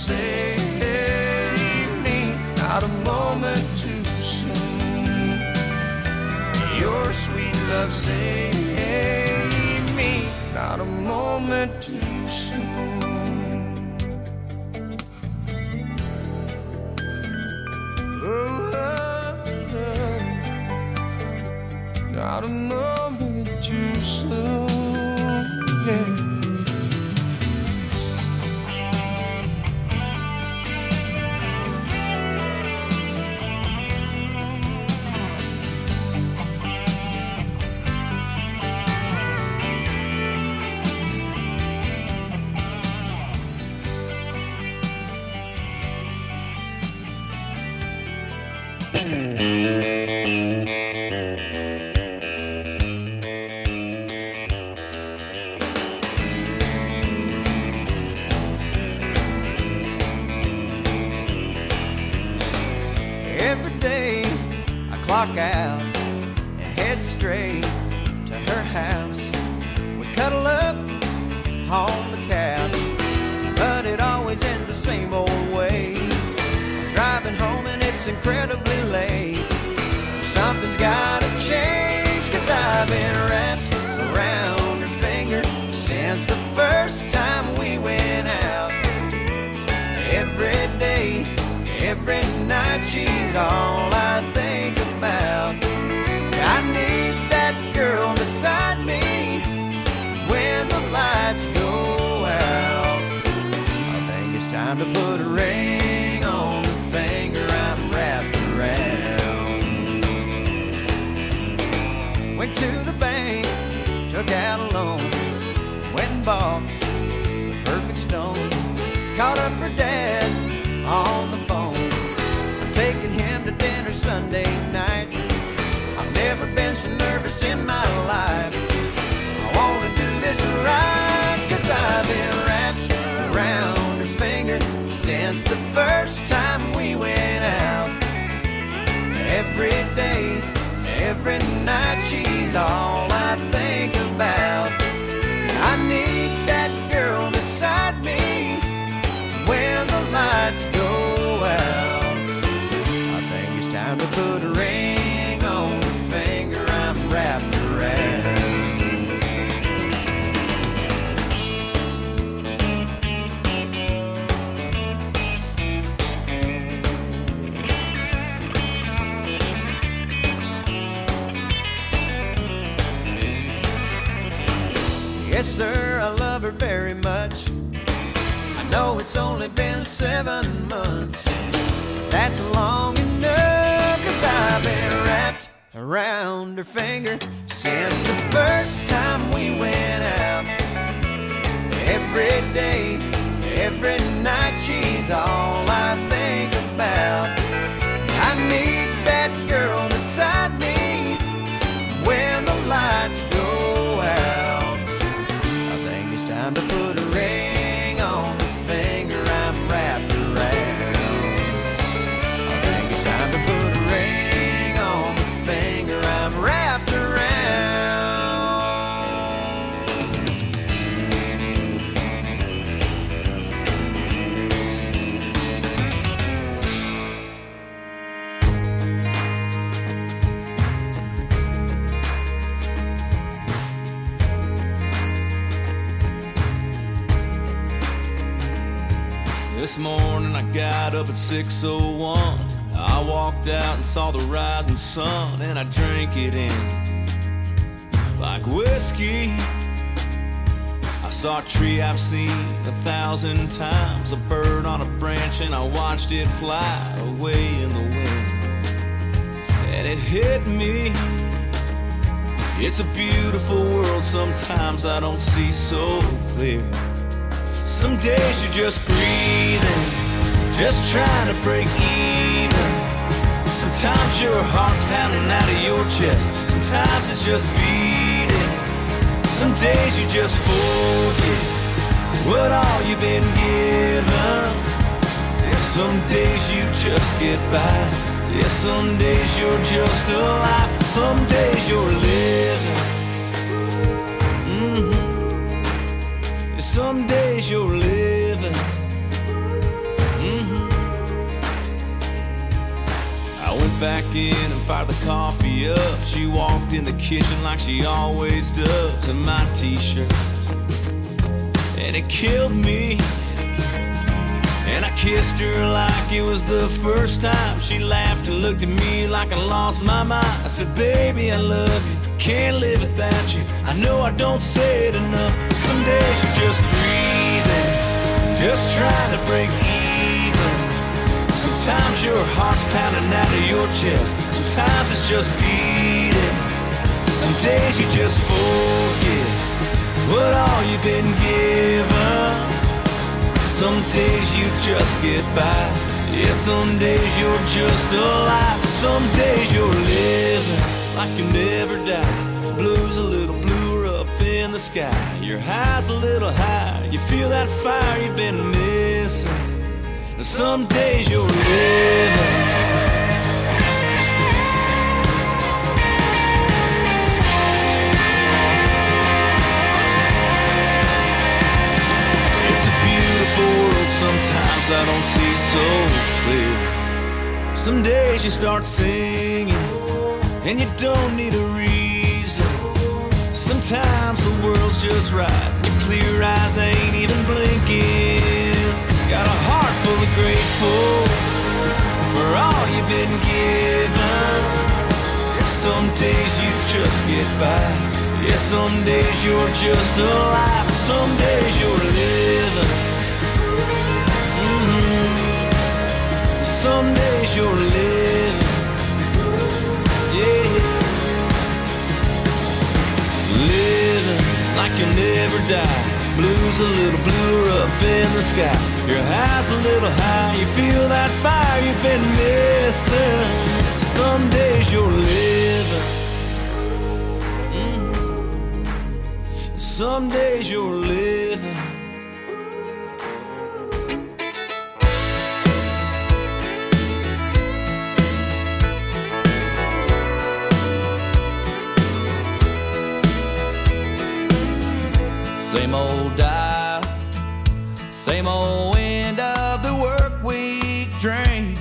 save me, not a moment too soon. Your sweet love save me, not a moment too soon. Not a moment too soon, yeah. Every day I clock out and head straight to her house. We cuddle up on the couch, but it always ends the same old way. I'm driving home and it's incredibly late. Something's gotta change, 'cause I've been wrapped around her finger since the first time we went out. Every day, every night, she's all I think about. I need that girl beside me when the lights go out. I think it's time to put a ring on the finger I'm wrapped around. Went to the bank, took out a loan, went and bought the perfect stone. Called up her dad on the phone, taking him to dinner Sunday night. I've never been so nervous in my life. I wanna do this right, 'cause I've been wrapped around her finger since the first time we went out. Every day, every night, she's all I think about. I need that girl beside me when the lights go out. Time to put a ring on the finger I'm wrapped around. Yes, sir, I love her very much. I know it's only been 7 months. That's long enough, 'cause I've been wrapped around her finger since the first time we went out. Every day, every night, she's all I think about. I need that girl beside me when the lights go out. I think it's time to put a ring on the finger I'm wrapped around. Wrapped around. This morning I got up at 6:01. I walked out and saw the rising sun, and I drank it in like whiskey. I saw a tree I've seen 1,000 times, a bird on a branch, and I watched it fly away in the wind. And it hit me, it's a beautiful world, sometimes I don't see so clear. Some days you're just breathing, just trying to break even. Sometimes your heart's pounding out of your chest, sometimes it's just beating. Some days you just forget what all you've been given. And some days you just get by. Yeah, some days you're just alive, some days you're living. Some days you're living. back in and fired the coffee up. She walked in the kitchen like she always does, in my t-shirt, and it killed me. And I kissed her like it was the first time. She laughed and looked at me like I lost my mind. I said, baby, I love you, can't live without you. I know I don't say it enough, but some days you're just breathing, just trying to break even. Sometimes your heart's pounding out of your chest, sometimes it's just beating. Some days you just forget what all you've been given. Some days you just get by. Yeah, some days you're just alive. Some days you're living like you never die. Blue's a little bluer up in the sky. Your high's a little higher. You feel that fire you've been missing. And some days you're living. World sometimes I don't see so clear. Some days you start singing and you don't need a reason. Sometimes the world's just right, your clear eyes ain't even blinking. Got a heart full of grateful for all you've been given. Some days you just get by. Yeah, some days you're just alive. Some days you're living. Some days you're living, yeah. Living like you'll never die. Blue's a little bluer up in the sky. Your high's a little high. You feel that fire you've been missing. Some days you're living. Some days you're living. Same old dive, same old end of the work week drink.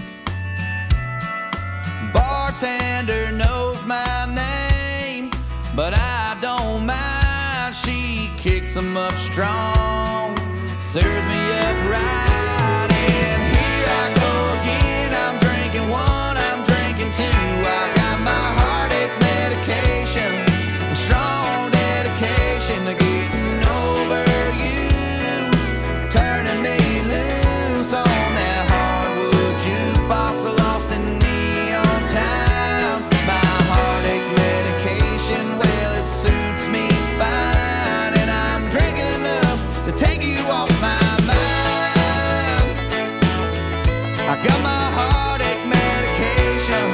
Bartender knows my name, but I don't mind. She kicks 'em up strong, serves me up right. And here I go again, I'm drinking one, I'm drinking two. I got my heartache medication, a strong dedication to getting over you, turning me loose on that hardwood jukebox, lost in neon town. My heartache medication, well, it suits me fine, and I'm drinking enough to take you off my mind. I got my heartache medication.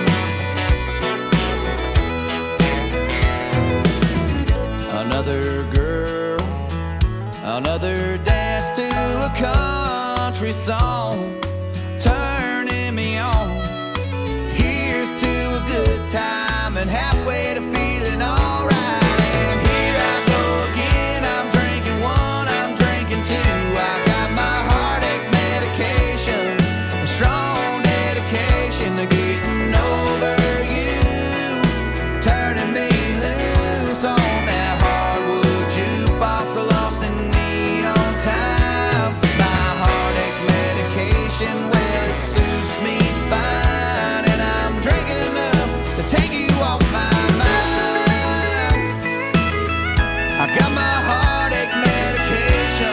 Another girl, another dance to a country song, turning me on. Here's to a good time and halfway to feeling alright. And here I go again, I'm drinking one, I'm drinking two. I got my heartache medication, a strong dedication to getting over you, turning me loose on that hardwood jukebox, lost in neon time. My heartache medication, well, it suits me fine, and I'm drinking enough to take you off my mind. I got my heartache medication.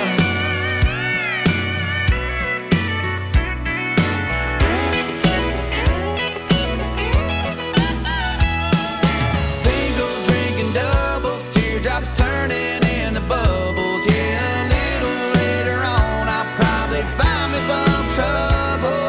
Single drinking doubles, teardrops turning into bubbles. Yeah, a little later on, I'll probably find me some trouble.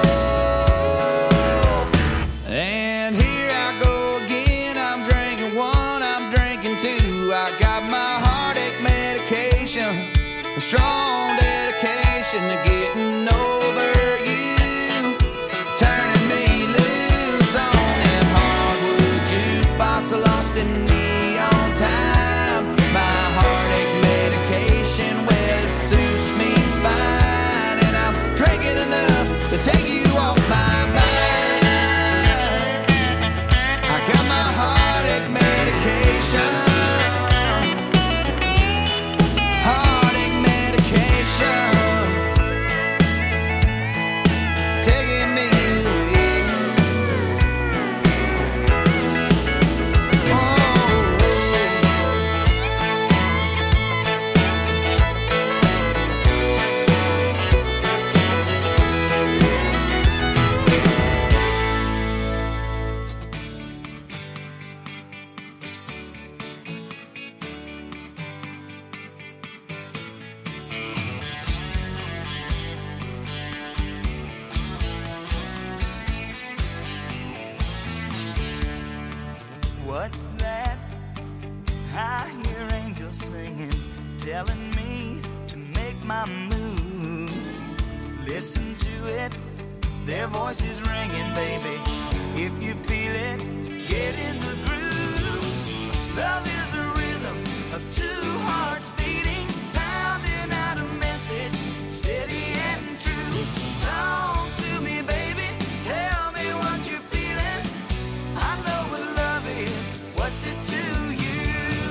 And here I go again, I'm drinking one, I'm drinking two. I got my heartache medication, a strong dedication to getting over you, turning me loose on that hardwood jukebox, lost in neon time. My heartache medication, well, it suits me fine, and I'm drinking enough to take you off my mind. What's that? I hear angels singing, telling me to make my move. Listen to it, their voices ringing, baby. If you feel it, get in the groove. Love is a rhythm of two hearts beating, pounding out a message, steady and true. Talk to me, baby, tell me what you're feeling. I know what love is, what's it to you?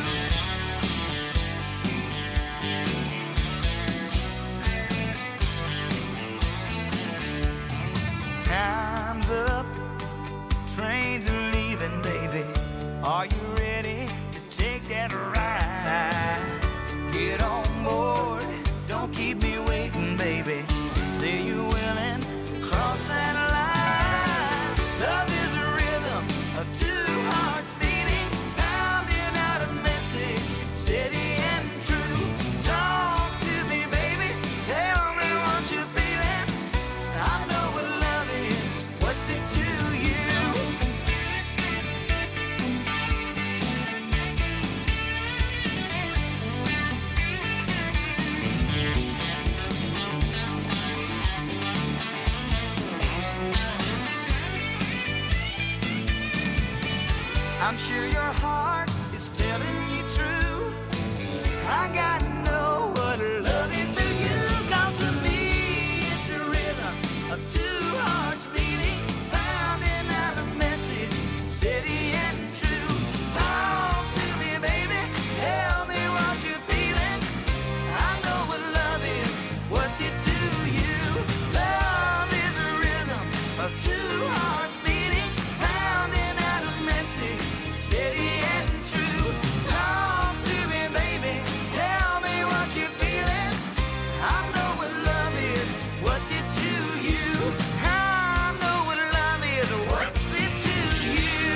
Time's up, trains are leaving, baby. Are you ready to take that ride? Get on board, don't keep me waiting, baby. Say you're willing to cross that line. Love is a rhythm of two hearts beating, pounding out a message, steady and true. Talk to me, baby, tell me what you're feeling. I know what love is, what's it to you? I'm sure your heart is telling you true. I gotta know what love is to you. 'Cause to me it's a rhythm of two hearts beating, pounding out a message, steady and true. Talk to me, baby, tell me what you're feeling. I know what love is, what's it to you? Love is a rhythm of two hearts beating, pounding out a message, steady and true. Talk to me, baby, tell me what you're feeling. I know what love is, what's it to you? I know what love is, what's it to you?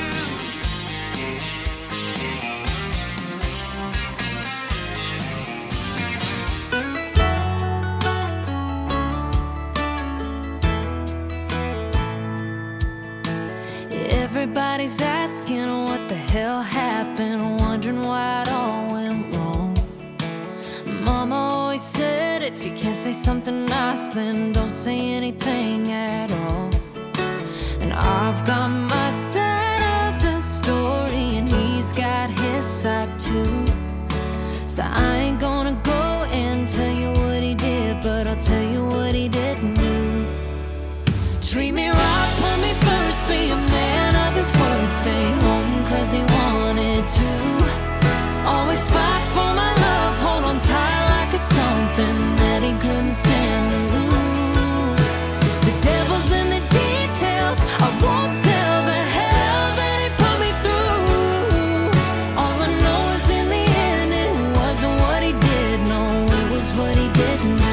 Everybody's asking what the hell happened, wondering why it all went wrong. Mama always said if you can't say something nice, then don't say anything at all. And I've got my side of the story, and he's got his side too. So I ain't gonna go and tell you what he did, but I'll tell you what he didn't do. Treat me right, put me first, be a man of his word, stay home 'cause he wanted to. Always fight for my love, hold on tight like it's something that he couldn't stand to lose. The devil's in the details, I won't tell the hell that he put me through. All I know is in the end it wasn't what he did, no, it was what he didn't do.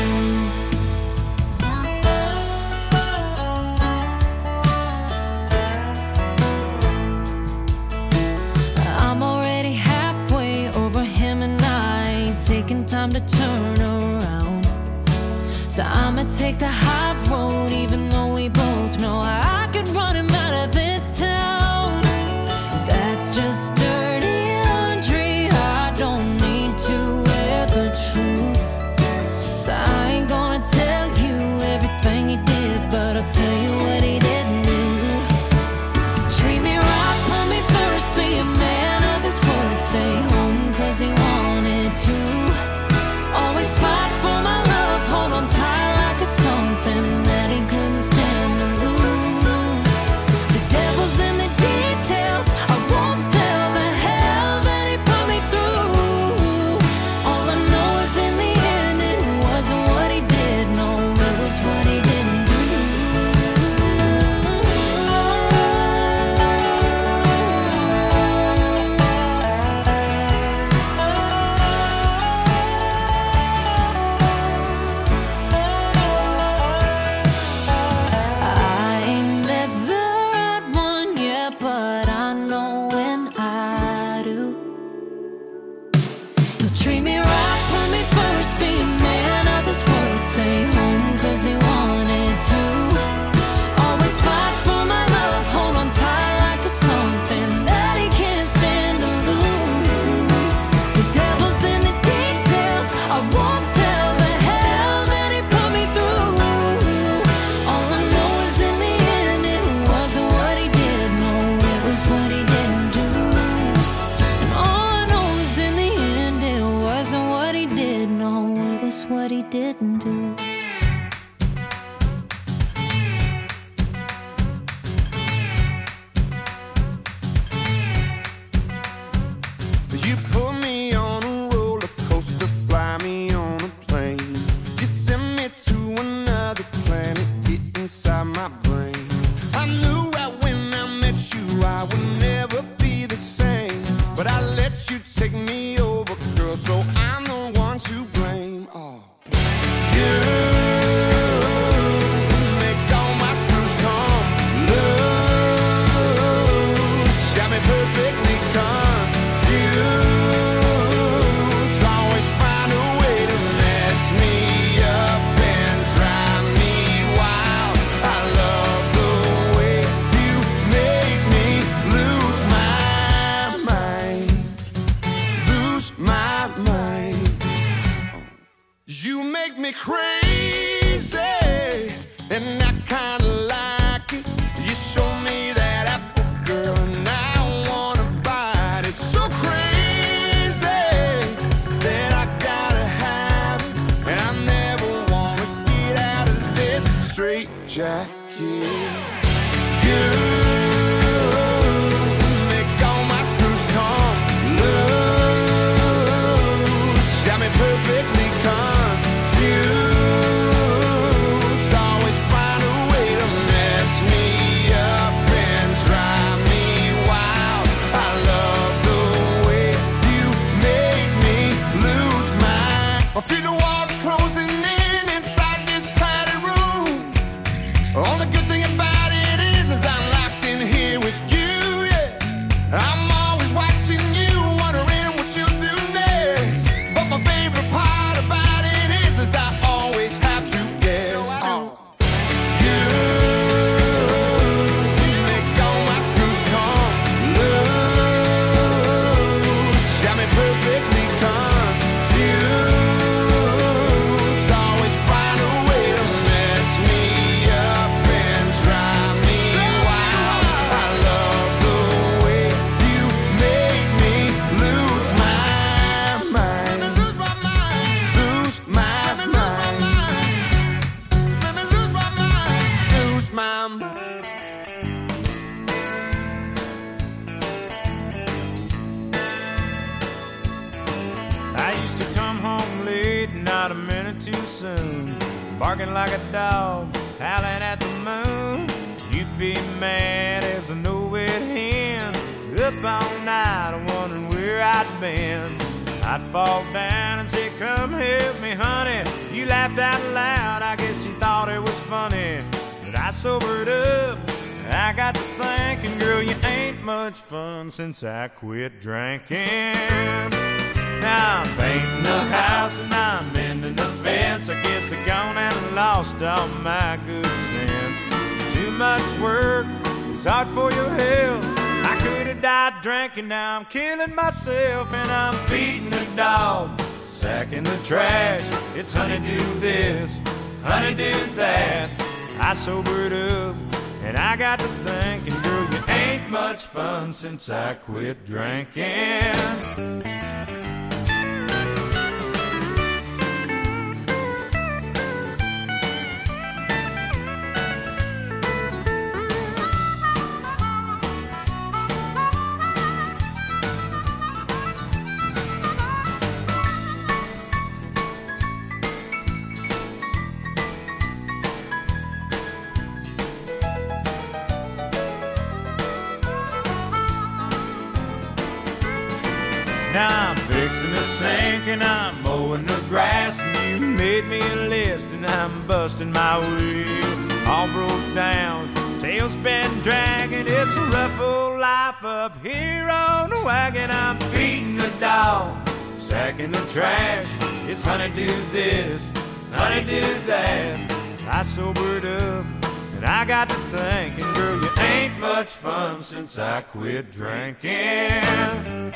I'm already halfway over him and I ain't taking time to turn around. So I'ma take the high road even though we both know I could run him out of this town. That's just dirty laundry, I don't need to wear the truth. So I ain't gonna tell you everything he did, but I'll tell you what he didn't do. Treat me right, put me first, be a man of his word, stay home 'cause he wanted to. Always fight for my love, hold on tight like it's something my brain. I knew that when I met you I would never be the same, but I let you take me over, girl, so I'm the one to blame. Oh, you make all my screws come loose, got me perfectly confused. Always find a way to mess me up and drive me wild. I love the way you make me lose my mind, lose my mind. You make me crazy, and I kinda like it. You show me that apple, girl, and I wanna bite it. So crazy that I gotta have it, and I never wanna get out of this straight jacket. You make all my screws come loose, got me perfectly confused. Always find a way to mess me up and drive me wild. I love the way you make me lose my. I feel the walls closing in inside this padded room. Only good thing about it is I'm locked in here with you, yeah. I'm always watching you, wondering what you'll do next. But my favorite part about it is I always have to guess. Oh. You make all my screws come loose, got me perfectly confused. Always find a way to mess me up and drive me wild. I love the way you make me lose my mind, lose my mind, lose my mind, lose my mind, lose my mind. I used to come home late, not a minute too soon, barking like a dog, howling at the moon. You'd be mad as a no-wit hen, up all night wondering where I'd been. I'd fall down and say, come help me, honey. You laughed out loud, I guess you thought it was funny. But I sobered up, I got to thinking, girl, you ain't much fun since I quit drinking. Now I'm painting the house and I'm mending the fence. I guess I gone and lost all my good sense. Too much work, it's hard for your health. I could have died drinking, now I'm killing myself. And I'm feeding the dog, sacking the trash. It's honey do this, honey do that. I sobered up and I got to thinking, girl, you ain't much fun since I quit drinking. Now I'm fixing the sink and I'm mowing the grass, and you made me a list and I'm busting my wheel. All broke down, tail's been dragging. It's a rough old life up here on the wagon. I'm feeding the dog, sacking the trash. It's honey do this, honey do that. I sobered up and I got to thinking, girl, you ain't much fun since I quit drinking.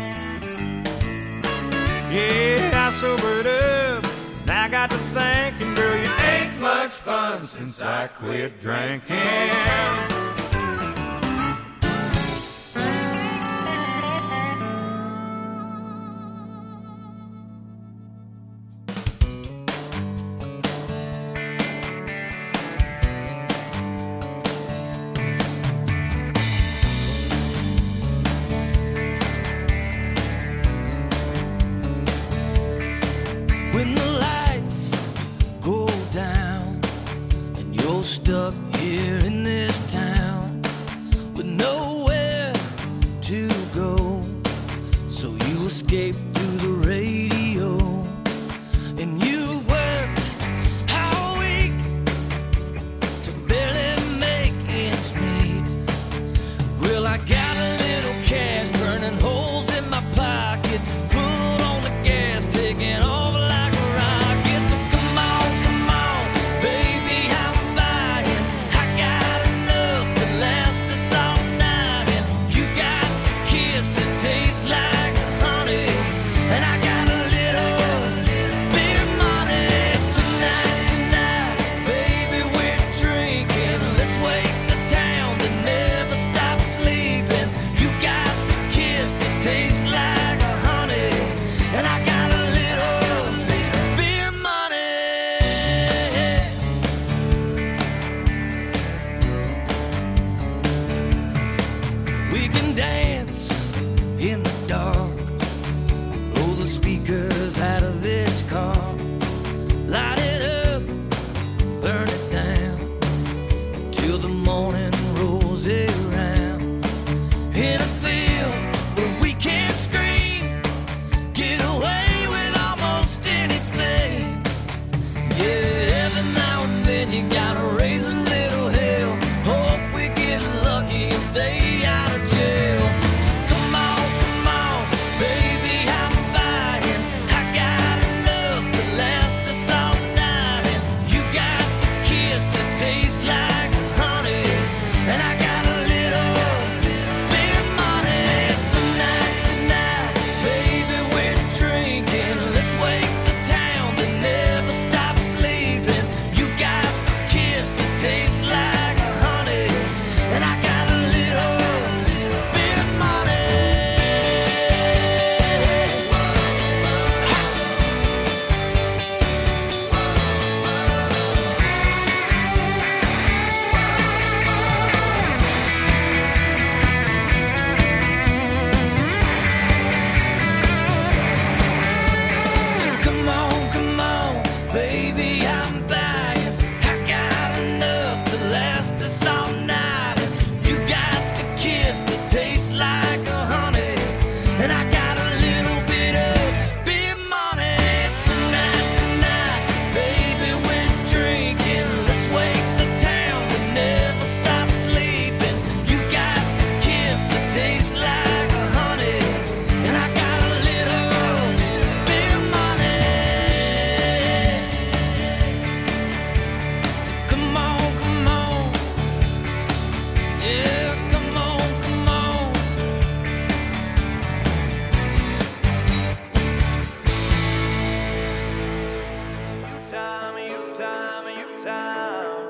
Yeah, I sobered up, and I got to thinking, girl, you ain't much fun since I quit drinking. When the lights go down and you're stuck here here in this town with nowhere to go. So you escaped through the radio, and you worked all week to barely make ends meet. Well, I got a little cash burning holes in my pocket, foot on the gas, taking off like a rocket. So come on, baby, I'm buying. I got enough to last us all night, and you got the kiss that tastes like honey, and I got a little bit of money. Tonight, baby, we're drinking. Let's wake the town that never stops sleeping. You got the kiss that tastes like honey, and I got a little bit of money. We can dance in the dark, blow the speakers out of this car, light it up, burn it down, until the morning rolls around. In a field where we can't scream, get away with almost anything. Yeah, every now and then you gotta raise a little hell, hope we get lucky and stay out of jail. So come on, baby, I'm buying. I got enough to last us all night, and you got the kiss that tastes like honey, and I got a little bit of money. Tonight, baby, we're drinking. Let's wake the town that never stops sleeping. You got the kiss that tastes like honey, and I got a little bit of money. Come on, baby, I'm buying. I got enough to last us all night. You got the kiss that tastes like honey, and I got a little bit of money. Tonight, baby, we're drinking. Let's wake the town that never stops sleeping. You got the kiss that tastes like honey, and I got a little bit of money. So come on, yeah, come on. You time.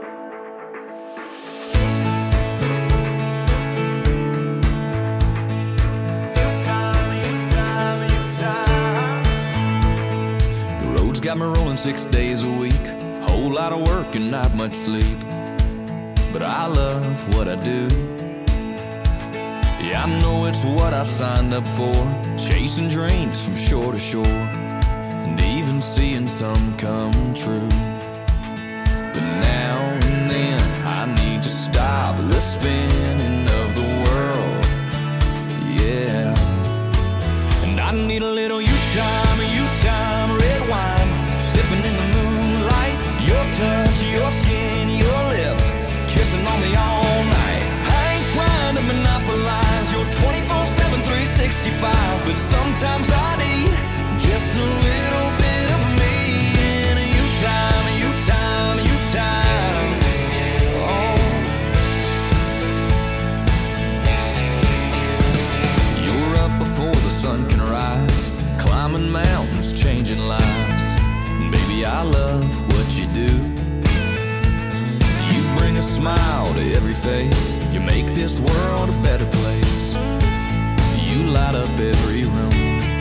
The road's got me rolling 6 days a week, whole lot of work and not much sleep. But I love what I do. Yeah, I know it's what I signed up for, chasing dreams from shore to shore, and even seeing some come true. But now and then I need to stop the spinning of the world. Yeah, and I need a little you time, red wine, sipping in the moonlight. Your touch, your skin, your lips, kissing on me all night. I ain't trying to monopolize your 24/7, 365, but sometimes I need just a little bit of me and you time. Oh, you're up before the sun can rise, climbing mountains, changing lives. Baby, I love what you do. You bring a smile to every face, you make this world a better place. You light up every room.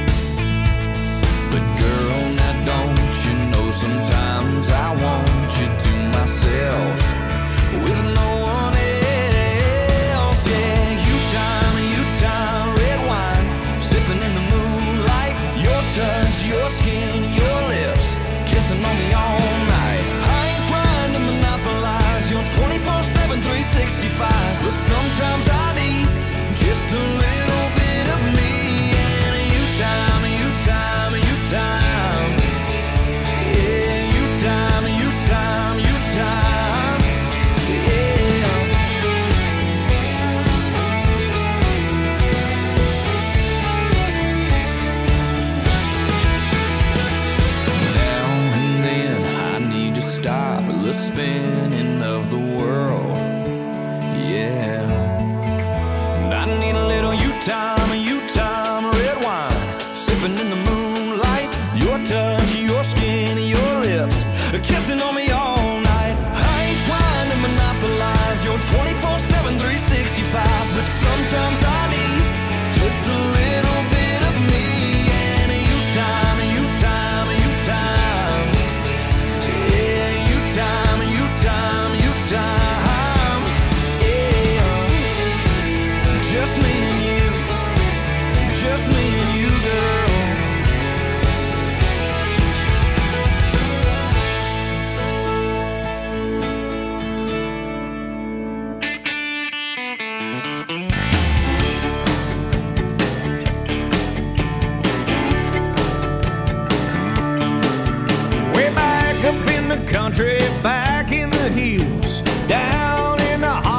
But girl, now don't you know sometimes I want you to myself with no one else. Yeah, you time, red wine, sipping in the moonlight. Your touch, your skin, your lips, kissing on me all night. I ain't trying to monopolize your 24/7, 365.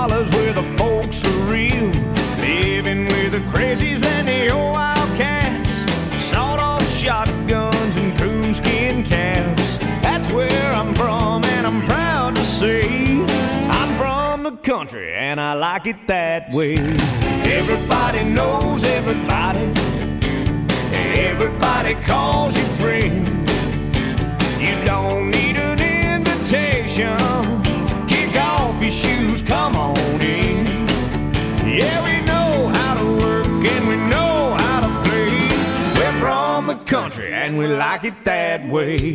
dollars where the folks are real, living with the crazies and the old wildcats, sawed-off shotguns and coonskin caps. That's where I'm from, and I'm proud to say I'm from the country, and I like it that way. Everybody knows everybody, everybody calls you friend. You don't need an invitation. Kick off your shoes, come on in. Yeah, we know how to work and we know how to play. We're from the country and we like it that way.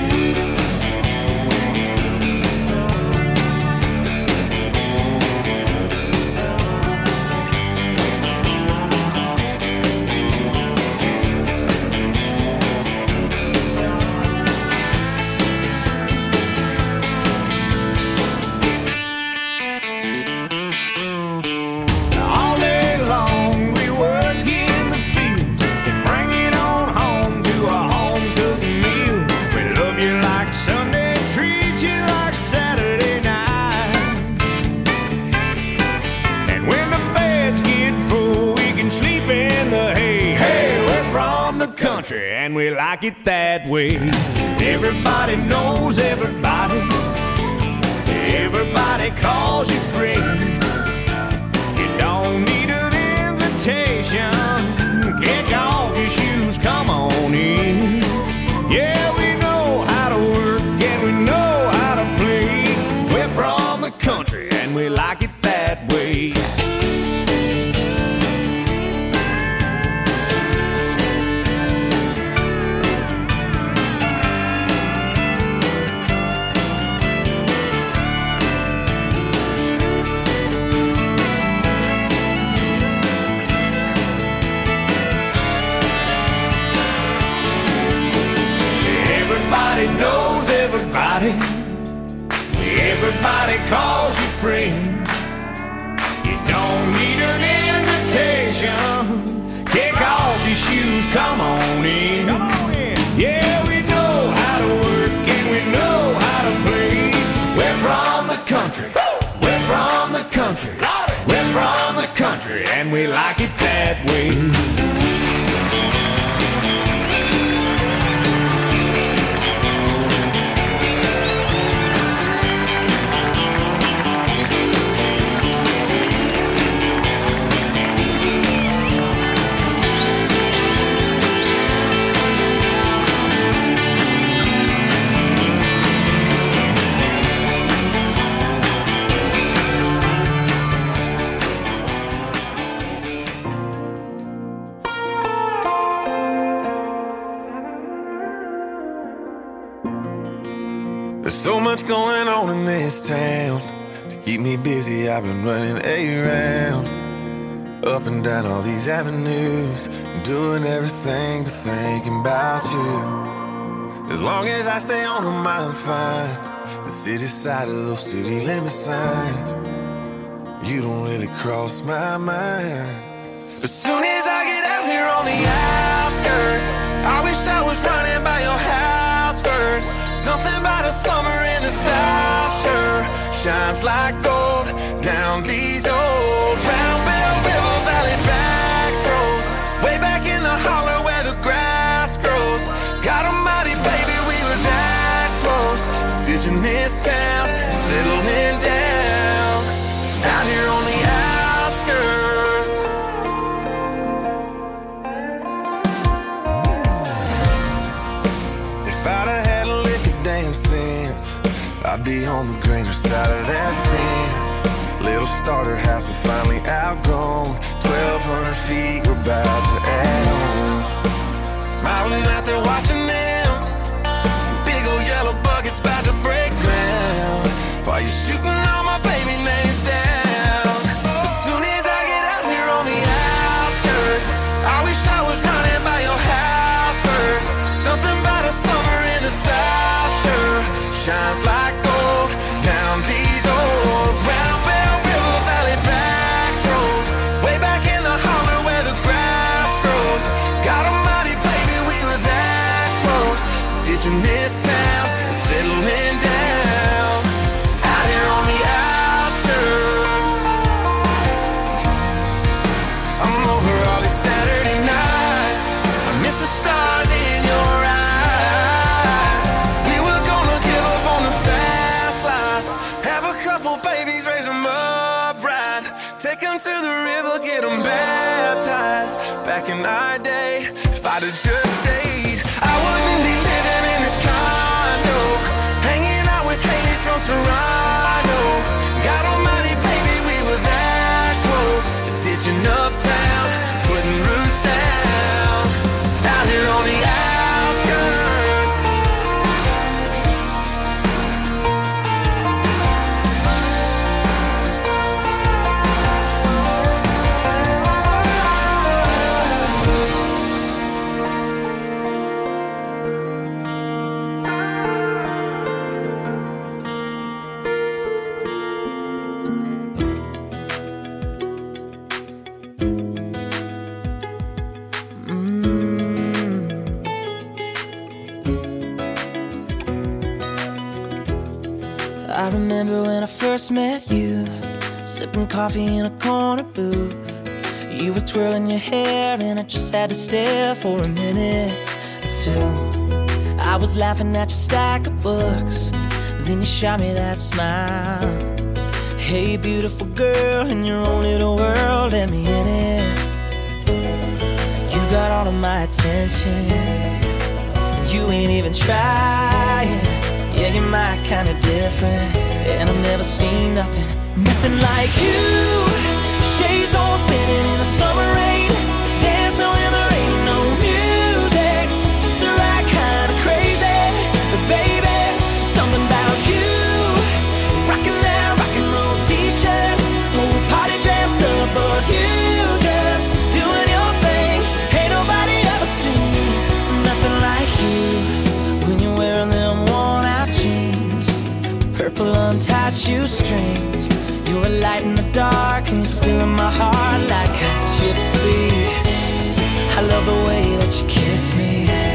Country and we like it that way. Everybody knows everybody, everybody calls you friend. You don't need an invitation. Kick off your shoes, come on in. Yeah, we know how to work and we know how to play. We're from the country and we like it that way. Knows everybody, everybody calls you friend. You don't need an invitation. Kick off your shoes, come on in. Come on in. Yeah, we know how to work and we know how to play. We're from the country, we're from the country, we're from the country, and we like it that way. There's so much going on in this town. To keep me busy, I've been running around, up and down all these avenues, doing everything but thinking about you. As long as I stay on them, I'm fine. The city side of those city limit signs, you don't really cross my mind. As soon as I get out here on the outskirts, I wish I was running by your house first. Something about a summer in the South sure shines like gold down these old Round Bell River Valley back roads, way back in the holler where the grass grows. God almighty, baby, we were that close to ditching this town and settling down out here on the outskirts. If I'd have had a lick of damn sense, I'd be on the greener side of that fence. Little starter house, we finally outgrown. 1,200 feet, we're about to add on. Smiling out there watching them, big old yellow buckets about to break ground, while you're shooting all my baby names down. As soon as I get out here on the outskirts, I wish I was running by your house first. Something about a summer in the South sure shines like gold down these old Round Bell River Valley back roads, way back in the holler where the grass grows. God almighty, baby, we were that close to ditching this town and settling down out here on the outskirts. Take them to the river, get them baptized. Back in our day, if I'd have just stayed, I wouldn't be living in this condo, hanging out with Haley from Toronto. God almighty, baby, we were that close to ditching uptown, putting roots down, out here on the outskirts. I remember when I first met you, sipping coffee in a corner booth. You were twirling your hair and I just had to stare for a minute or two. I was laughing at your stack of books, then you shot me that smile. Hey beautiful girl, in your own little world, let me in it. You got all of my attention, you ain't even trying. Yeah, you're my kind of different, and I've never seen nothing like you. Shades all spinning in the summer rain, dancing when there ain't no music, just the right kind of crazy. But baby, something about you, rocking that rock and roll t-shirt, whole party dressed up, but you just doing your thing. Ain't nobody ever seen nothing like you when you're wearing them worn-out jeans, purple untied shoestrings. You're a light in the dark and you're still in my heart like a gypsy. I love the way that you kiss me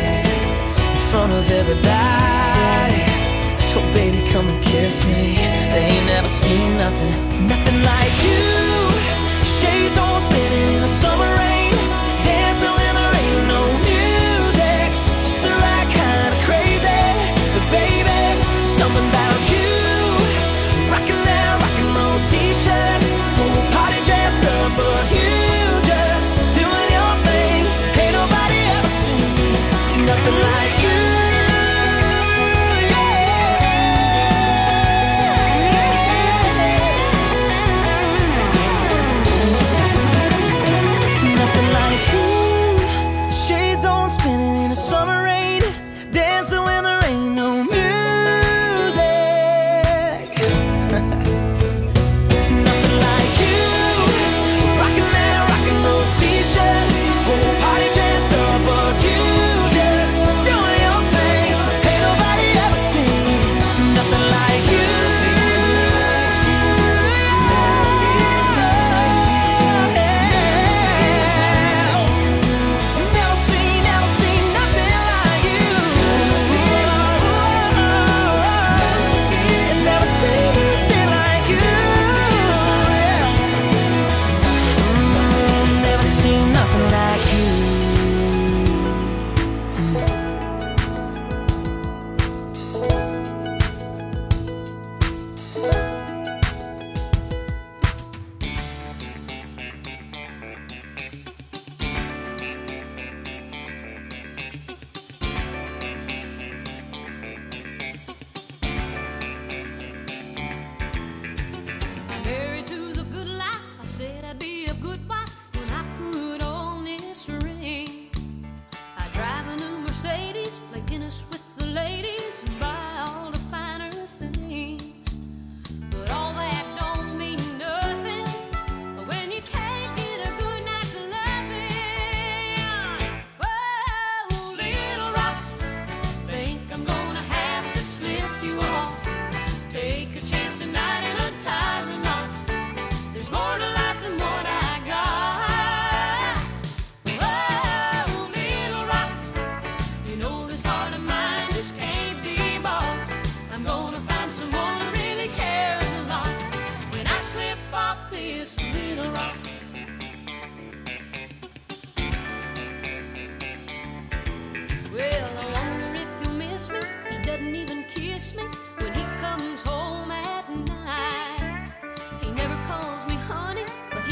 in front of everybody. So baby, come and kiss me. They ain't never seen nothing like you. Shades all spinning in the summer rain, dancing when there ain't no music, just the right kind of crazy. But baby, something about you, rocking that rock and roll t-shirt, whole party dressed up, but you just doing your thing. Ain't nobody ever seen nothing like you. Nothing like you. Shades on spinning in the summer rain, dancing when there ain't no music. Nothing like you, rocking that rock and roll t-shirt, whole party dressed up, but you just doing your thing. Ain't nobody ever seen nothing like you. Never seen nothing like you. Never seen anything like you. Never seen nothing like you. Married to the good life, I said I'd be a good wife when I put on this ring. I drive a new Mercedes, play tennis with the ladies, and buy all the finer things. But all that don't mean nothing when you can't get a good night's loving. Whoa, little rock, think I'm gonna have to slip you off. Take a chance tonight and untie the knot. There's more to life than what I got. Whoa, little rock, you know this heart of mine just can't be bought. I'm gonna find someone who really cares a lot when I slip off this little rock. Well, I wonder if you'll miss me. He doesn't even kiss me when he comes home at night. He never calls me honey, but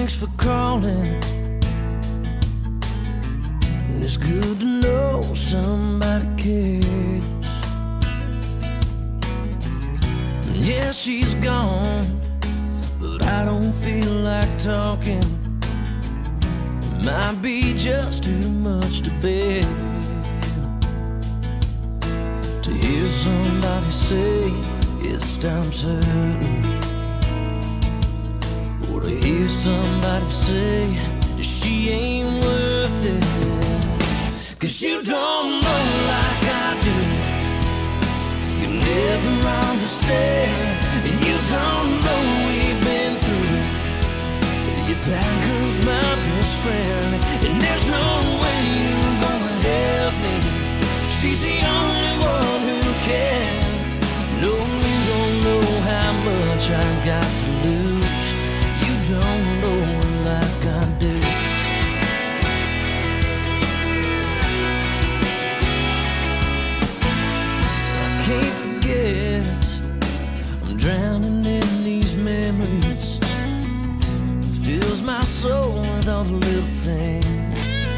Thanks for calling. And it's good to know somebody cares. Yeah, she's gone, but I don't feel like talking. It might be just too much to bear to hear somebody say it's time certain, or to hear somebody say that she ain't worth it. 'Cause you don't know like I do, you never understand, and you don't know we've been through. That girl's my best friend, and there's no way you're gonna help me. She's the only one who can. No, you don't know how much I got to lose. You don't know her like I do. I can't forget, I'm drowning in these memories. Fills my soul with all the little things,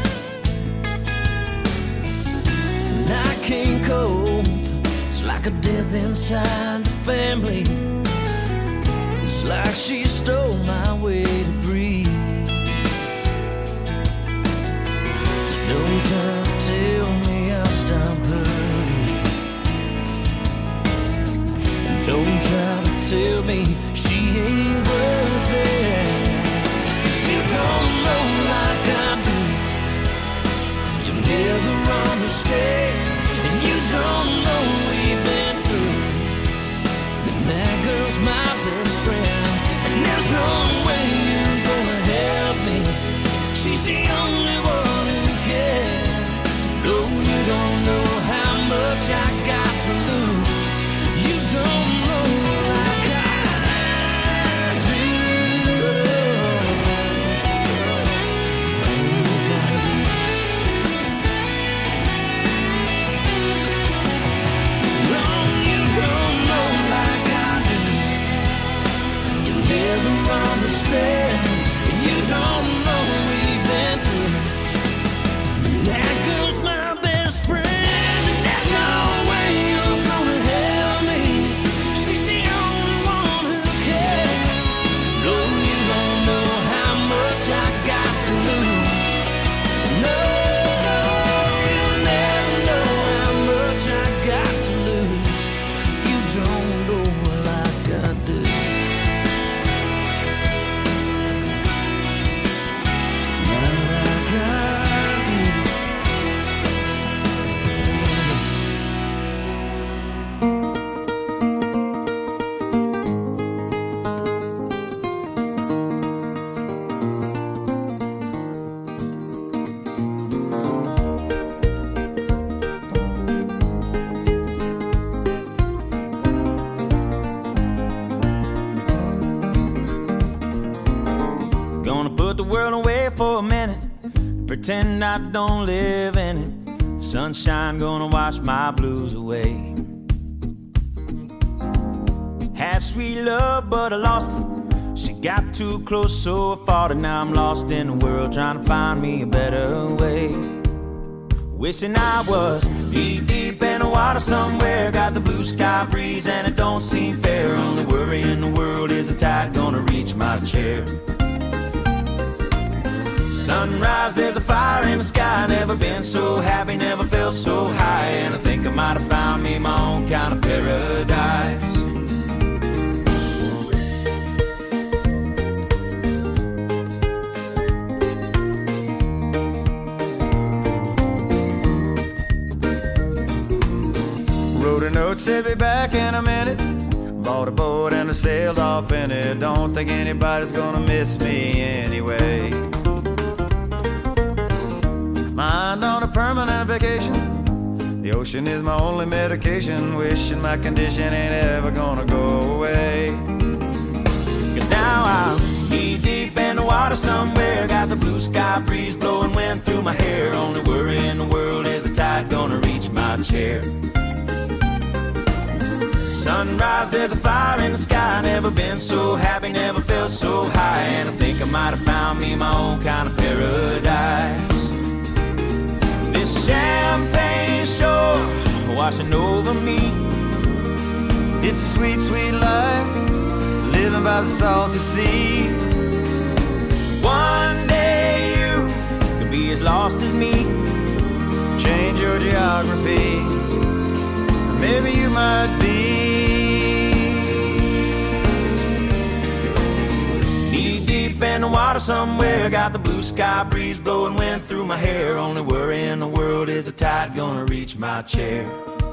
and I can't cope. It's like a death inside the family. It's like she stole my way to breathe. So don't try to tell me I'll stop hurting, and don't try to tell me she ain't worth it. You don't know like I do, you never understand, and you don't know we've been through. And that girl's my best friend, and there's no way you're gonna help me. She's the only one who can. No, you don't know how much I got to lose. You don't know like I do. Understand, you don't know we've been through. That girl's my best friend, and there's no way you're gonna help me. She's the only one who cares. No, you don't know how much I got to lose. No, you never know how much I got to lose. You don't know like I do. Pretend I don't live in it. Sunshine gonna wash my blues away. Had sweet love, but I lost it. She got too close, so I fought it. Now I'm lost in the world, trying to find me a better way. Wishing I was deep in the water somewhere. Got the blue sky breeze and it don't seem fair. Only worry in the world is the tide gonna reach my chair. Sunrise, there's a fire in the sky. Never been so happy, never felt so high. And I think I might have found me my own kind of paradise. Wrote a note, said be back in a minute. Bought a boat and I sailed off in it. Don't think anybody's gonna miss me anyway. Mind on a permanent vacation. The ocean is my only medication. Wishing my condition ain't ever gonna go away. 'Cause now I'm knee deep in the water somewhere. Got the blue sky breeze blowing wind through my hair. Only worry in the world is the tide gonna reach my chair. Sunrise, there's a fire in the sky. Never been so happy, never felt so high, and I think I might have found me my own kind of paradise. This champagne shore washing over me. It's a sweet, sweet life, living by the salty sea. One day you could be as lost as me. Change your geography, maybe you might be. Knee deep in the water somewhere, got the blue sky breeze blowing wind through my hair. Only worry in the world is the tide gonna reach my chair.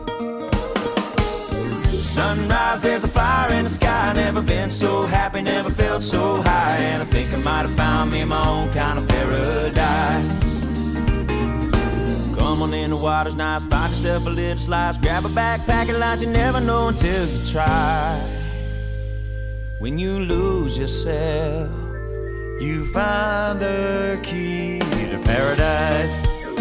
Sunrise, there's a fire in the sky. Never been so happy, never felt so high, and I think I might have found me my own kind of paradise. Come on in, the water's nice, find yourself a little slice. Grab a backpack and lunch, you never know until you try. When you lose yourself, you find the key to paradise.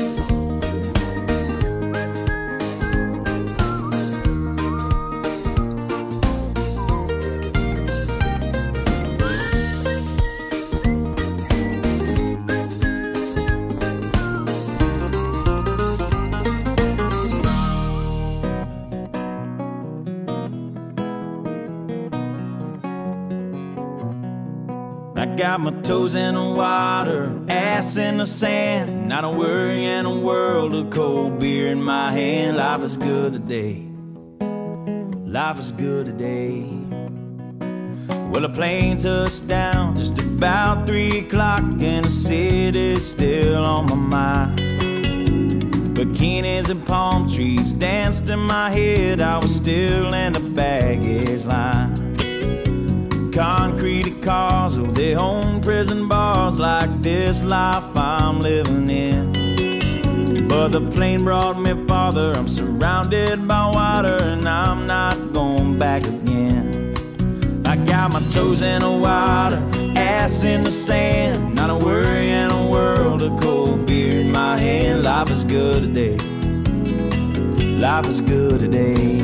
Got my toes in the water, ass in the sand. Not a worry in a world of cold beer in my hand. Life is good today. Life is good today. Well, a plane touched down just about 3 o'clock, and the city's still on my mind. Bikinis and palm trees danced in my head. I was still in the baggage line. Concrete cars, oh, they own prison bars. Like this life I'm living in. But the plane brought me farther. I'm surrounded by water, and I'm not going back again. I got my toes in the water, ass in the sand. Not a worry in a world of cold beer in my hand. Life is good today. Life is good today.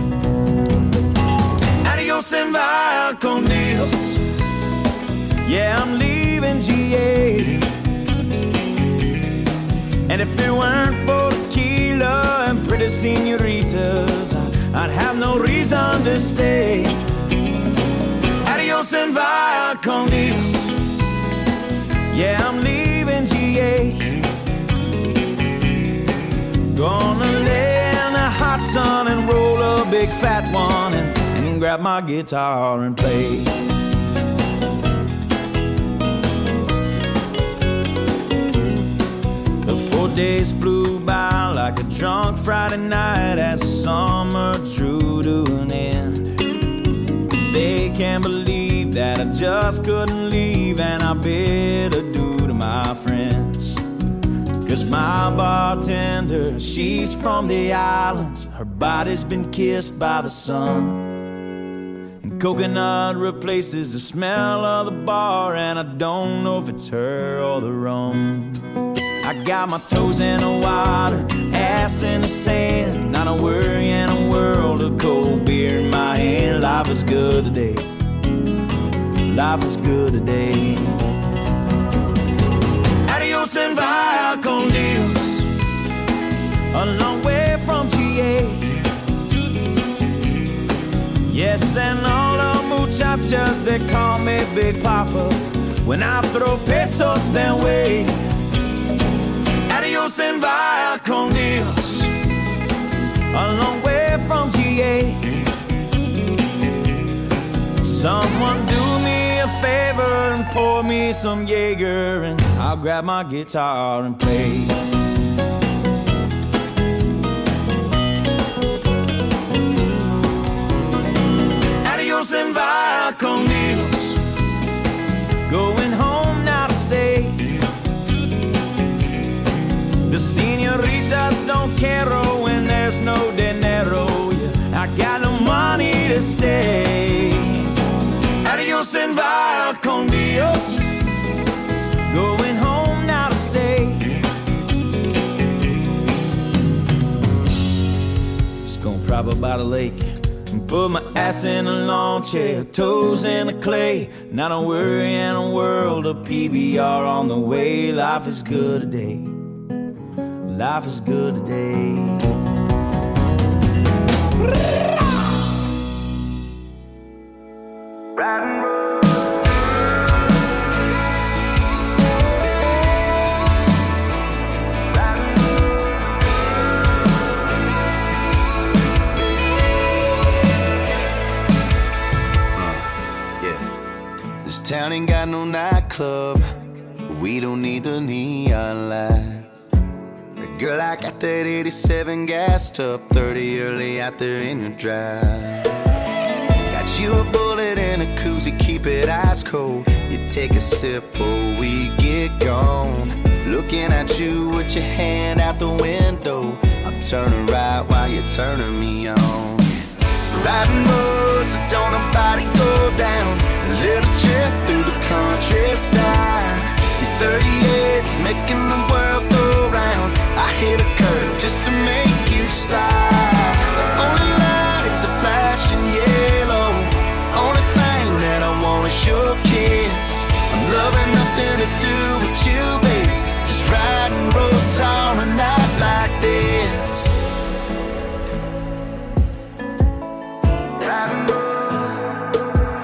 Adios and via con Dios. Yeah, I'm leaving GA. And if it weren't for tequila and pretty senoritas, I'd have no reason to stay. Adios and via con Dios. Yeah, I'm leaving GA. Gonna lay in the hot sun and roll a big fat one and grab my guitar and play. The 4 days flew by like a drunk Friday night as the summer drew to an end. They can't believe that I just couldn't leave, and I bid adieu to my friends. 'Cause my bartender, she's from the islands. Her body's been kissed by the sun. Coconut replaces the smell of the bar, and I don't know if it's her or the rum. I got my toes in the water, ass in the sand. Not a worry in a world of cold beer in my hand. Life is good today. Life is good today. Adios and via con Dios. A long way from GA. Yes, and all the muchachas, they call me Big Papa when I throw pesos their way. Adios and via con Dios. A long way from GA. Someone do me a favor and pour me some Jaeger, and I'll grab my guitar and play. And via con Dios. Going home now to stay. The senoritas don't care when there's no dinero. Yeah, I got no money to stay. Adios and via con Dios. Going home now to stay. Just gonna prop up by the lake, Put my ass in a lawn chair, toes in the clay. Not a worry in a world of PBR on the way. Life is good today. Life is good today. This town ain't got no nightclub. We don't need the neon lights. Girl, I got that 87 gassed up, 30 early out there in your drive. Got you a bullet and a koozie, keep it ice cold. You take a sip before we get gone. Looking at you with your hand out the window. I'm turning right while you're turning me on. Riding roads that don't nobody go down. A little trip through the countryside. These 38's making the world go round. I hit a curve just to make you slide. The only light is a flashing yellow. Only thing that I want is your kiss. I'm loving nothing to do with you, baby. Just riding roads on a night like this. Riding roads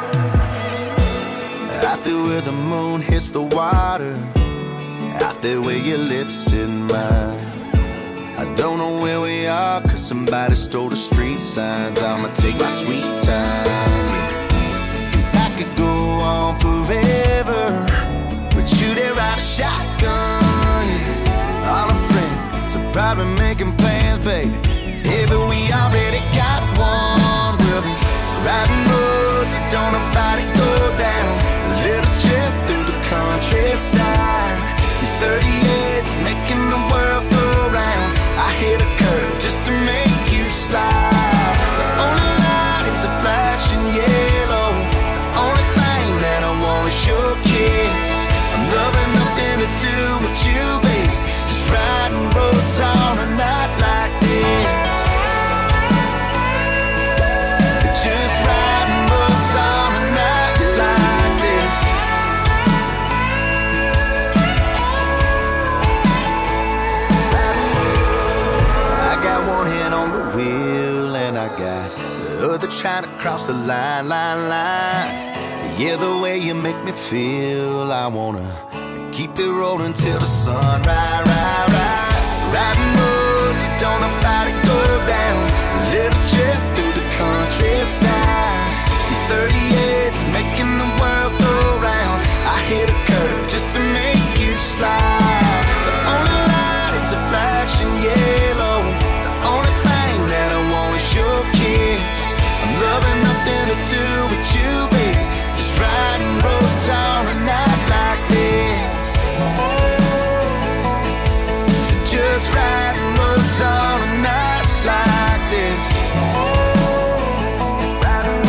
out there where the moon hits the water. Out there where your lips in mine. I don't know where we are, cause somebody stole the street signs. I'ma take my sweet time, yeah. Cause I could go on forever, but you there ride a shotgun, yeah. All our friends are probably making plans, baby. Yeah, but we already got one. We'll be riding roads that don't nobody go down. A little trip through the countryside. These 38's making the world go round. I hit a curve just to make you slide. The only light is a flashing yellow. The only thing that I want is your kiss. I'm loving nothing to do with you, baby. Just riding roads on a night like this. Just riding roads on a night like this. One hand on the wheel and I got the other trying to cross the line. Yeah, the way you make me feel, I wanna keep it rolling till the sun rise. Riding roads that don't nobody go down. A little trip through the countryside. These 38's making the world go round. I hit a curve just to make you slide. The only light is a flashing yellow. Only thing that I want is your kiss. I'm loving nothing to do with you, baby. Just riding roads on a night like this. Just riding roads on a night like this. Riding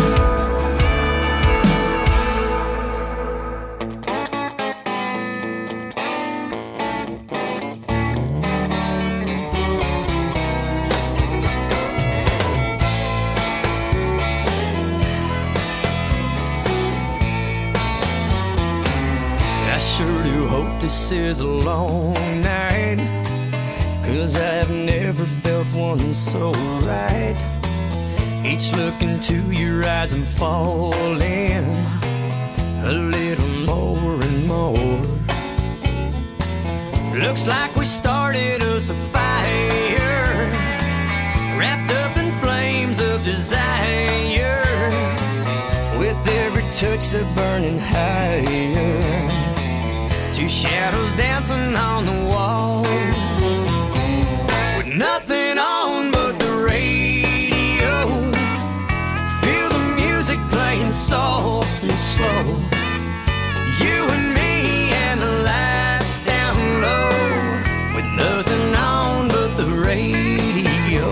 sure do hope this is a long night, 'cause I've never felt one so right. Each look into your eyes I'm falling a little more and more. Looks like we started us a fire, wrapped up in flames of desire. With every touch they're burning higher. Two shadows dancing on the wall, with nothing on but the radio. Feel the music playing soft and slow. You and me and the lights down low, with nothing on but the radio.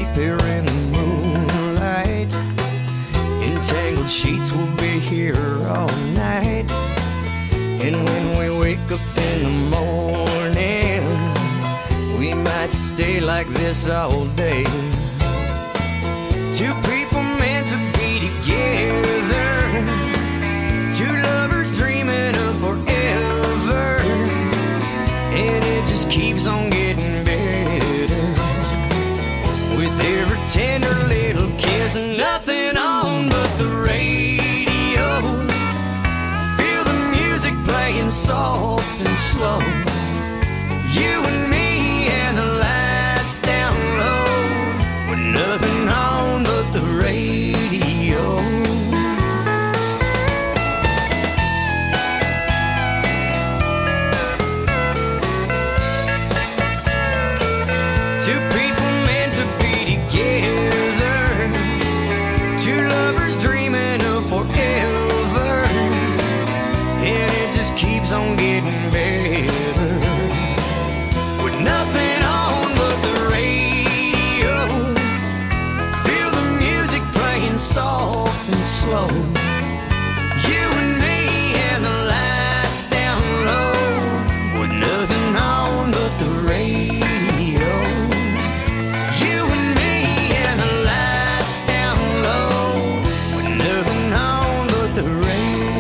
sleep here in the moonlight. Entangled sheets will be here all night. And when we wake up in the morning, we might stay like this all day. Two people meant to be together, two lovers dreaming of forever, and it just keeps on getting better with every tender little kiss and nothing on but the radio. Feel the music playing soft and slow. You and me and the lights down low, with nothing on but the radio. Two people meant to be together, two lovers dreaming of forever, and it just keeps on getting better with nothing on but the radio. Feel the music playing soft and slow. You and me and the lights down low, with nothing on but the radio. You and me and the lights down low, with nothing on but the radio.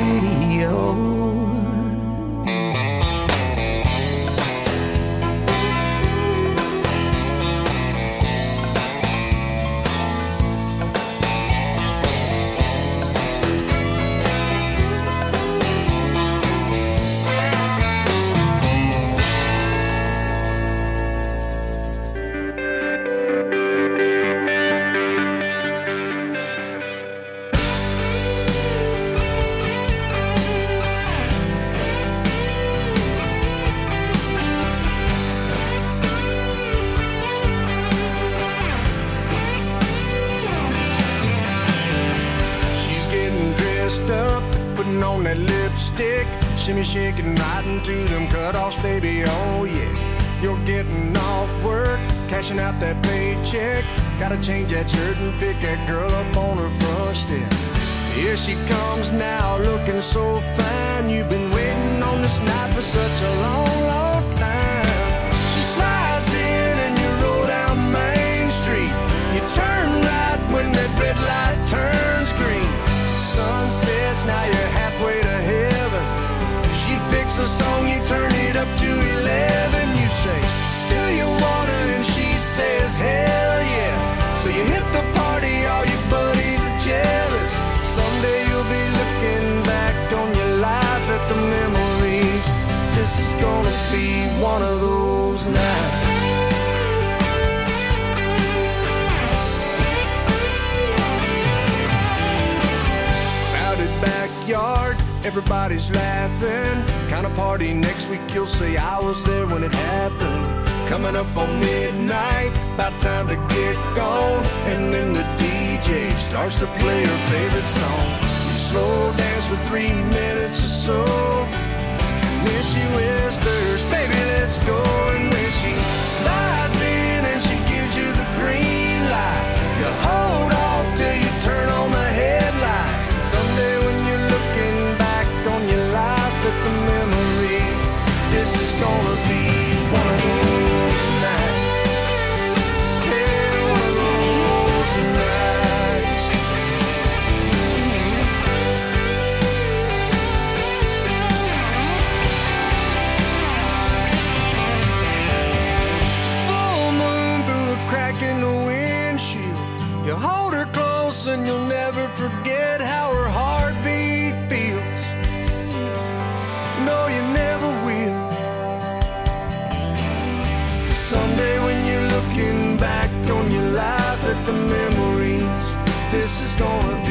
She's getting dressed up, putting on that lipstick, shimmy shaking right into them cutoffs, baby, oh yeah. You're getting off work, cashing out that paycheck, gotta change that shirt and pick that girl up on her front step. Here she comes now, looking so fine. You've been waiting on this night for such a long, long time. She slides in and you roll down Main Street. You turn right when that red light turns green. Sun sets, now you're halfway to heaven. She picks a song, you turn it up to 11. You say, do you wanna? And she says, hell yeah. So you hit the party, all your buddies are jealous. Someday you'll be looking back on your life at the memories. This is gonna be one of those nights. Crowded backyard, everybody's laughing. Kind of party next week, you'll say I was there when it happened. Coming up on midnight, about time to get gone. And then the DJ starts to play her favorite song. You slow dance for 3 minutes or so, and then she whispers, baby, let's go. And then she slides in and she gives you the green light. You hold off till you turn on the headlights. Someday when you're looking back on your life at the memories, this is gonna be one of those nights. Yeah, one of those nights. Full moon through a crack in the windshield. You hold her close and you'll never forget how her heartbeat feels. No, you never will. 'Cause someday when you're looking back on your life at the memories, this is gonna be